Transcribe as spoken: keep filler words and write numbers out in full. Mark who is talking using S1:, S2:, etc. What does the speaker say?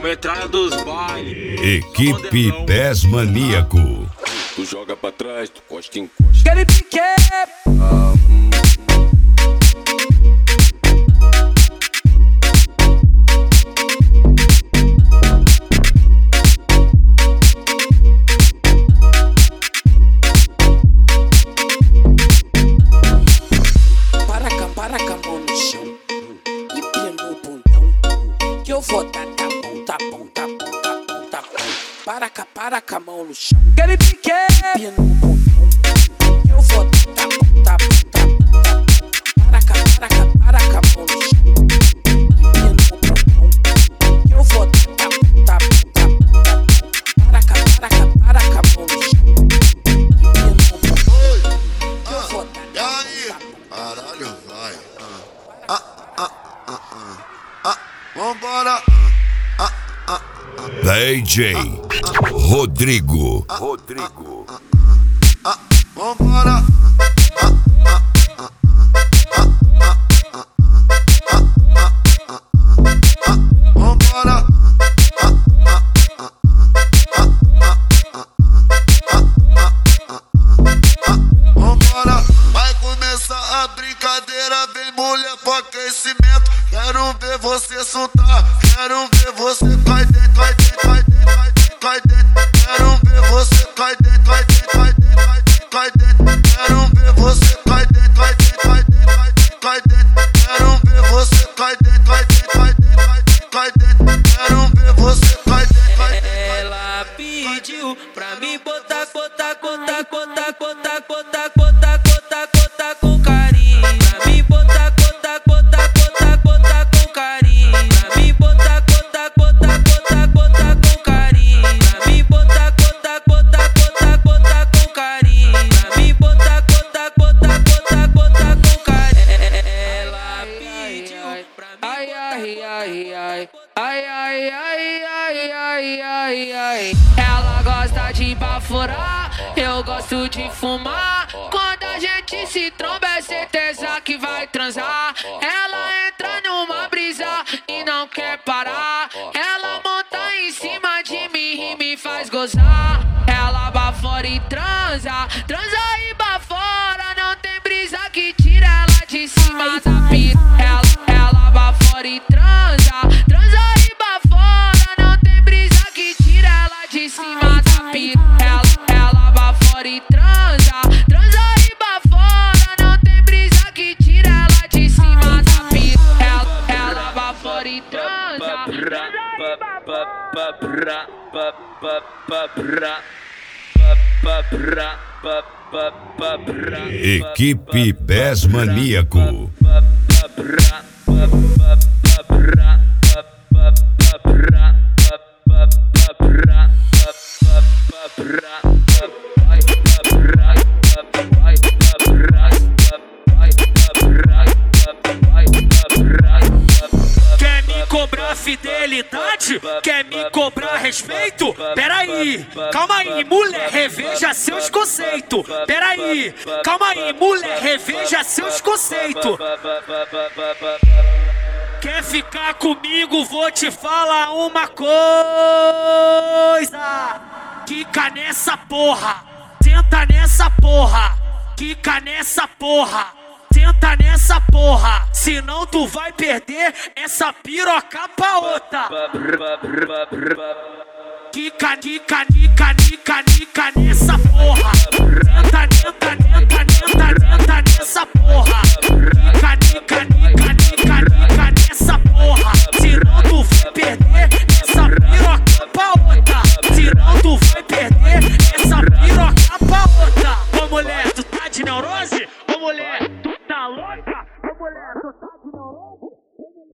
S1: metralha dos bailes.
S2: Equipe Pés Maníaco.
S3: Tu joga pra trás, tu costa em costa.
S4: Aquele pique.
S3: Ah, hum.
S4: Para cá, para cá, mão no chão. E pia no bundão. Que eu vou dar tapão, tapão, tapão, tapão, tapão. Para cá, para cá, mão no chão. Aquele pique. E pia no bundão. Que eu vou dar tapão, tapão, tapão, tapão. Para cá, para cá, para cá, mão no chão. E pia no bundão. Que eu vou dar tapão, tapão, tapão, tapão. Para cá, para cá, para cá, mão no chão. E pia no bundão. Que eu vou dar.
S5: E aí? Caralho, vai. Ah, ah, ah, ah, ah. Vambora. Ah, ah, ah.
S2: D J Rodrigo.
S5: Rodrigo. Ah, vambora. Ah, ah, ah, ah. Ah, ah, ah, ah. Vambora. Ah, ah, ah, ah. Vambora. Vai começar a brincadeira, vem mulher pro aquecimento. Quero ver você soltar, quero ver você cai dentro, cai dentro, cai dentro, cai dentro, cai dentro. Quero ver você cai dentro, cai dentro, cai dentro, cai dentro, cai dentro. Quero ver você cai dentro, cai dentro, cai dentro, cai dentro, cai dentro. Quero ver você cai dentro, cai dentro, cai dentro, cai dentro, cai dentro. Quero ver você cai dentro, cai dentro.
S6: Ela pediu pra mim botar, botar, botar, botar, botar, botar, botar, botar, botar com carinho. Pra mim botar, botar, botar, botar, botar com carinho. Pra mim botar, botar, botar, botar, botar com carinho. Pra mim botar, botar, botar, botar, botar com carinho. Pra mim botar, botar, botar, botar, botar com carinho. Ela pediu pra mim. Ai ai ai ai ai ai ai ai ai ai ai. Ela gosta de baforar, eu gosto de fumar. Quando a gente se tromba é certeza que vai transar. Ela entra numa brisa e não quer parar. Ela monta em cima de mim e me faz gozar. Ela bafora e transa, transa e bafora. Não tem brisa que tira ela de cima da pira. Ela, ela bafora e transa, transa e bafora. Não tem brisa que tira ela de cima da pira. Ela, ela bafora e transa, transa e bafora. Não tem brisa que tira ela de cima da pira. Ela, ela bafora e transa, transa e bafora.
S2: Equipe Pés Maníaco.
S1: Quer me cobrar fidelidade? Quer me cobrar respeito? Peraí, calma aí, mulher, reveja seus conceitos. Peraí, calma aí, mulher, reveja seus conceitos. Quer ficar comigo? Vou te falar uma coisa. Quica nessa porra, senta nessa porra. Quica nessa porra, senta nessa porra. Senão tu vai perder essa piroca pra outra. Quica, quica, quica, quica,